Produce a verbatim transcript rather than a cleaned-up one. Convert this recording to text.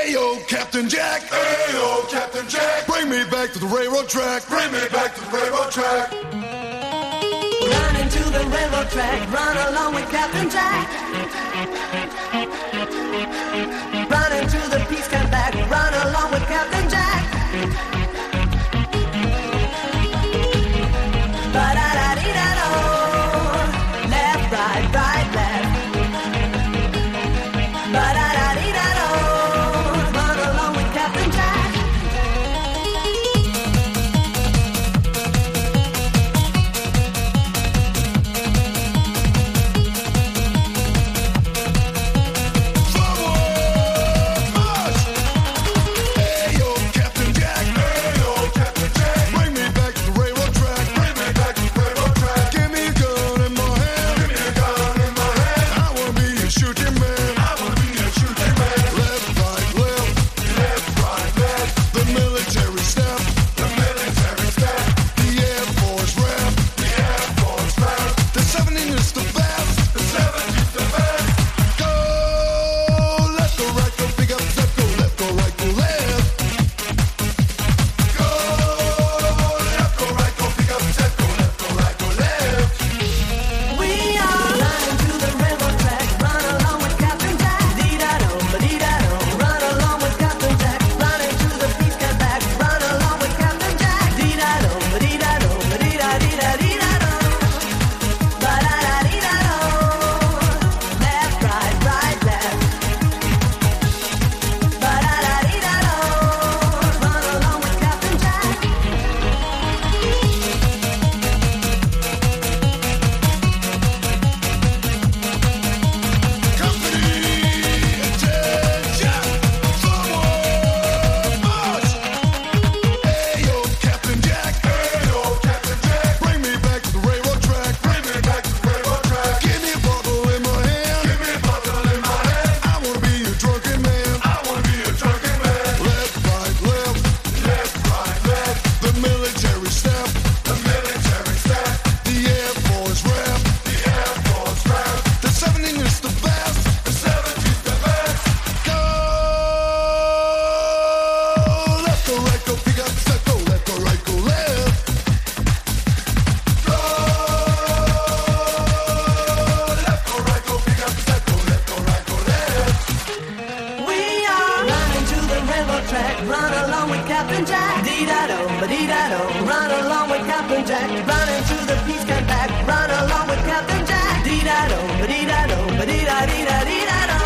Ayo, Captain Jack. Ayo, Captain Jack. Bring me back to the railroad track. Bring me back to the railroad track. Run into the railroad track. Run along with Captain Jack. Run into the peace camp back. Run along with Captain Jack. Ba-da-da-dee-da-do. Left, right, right, left. Ba-da-da-dee-da-do. Run along with Captain Jack. Run along with Captain Jack. Dee-da-do, ba-dee-da-do. Run along with Captain Jack. Run into the peace camp back. Run along with Captain Jack. Dee-da-do, ba-dee-da-do, ba-dee-da-dee-da-dee-da-do.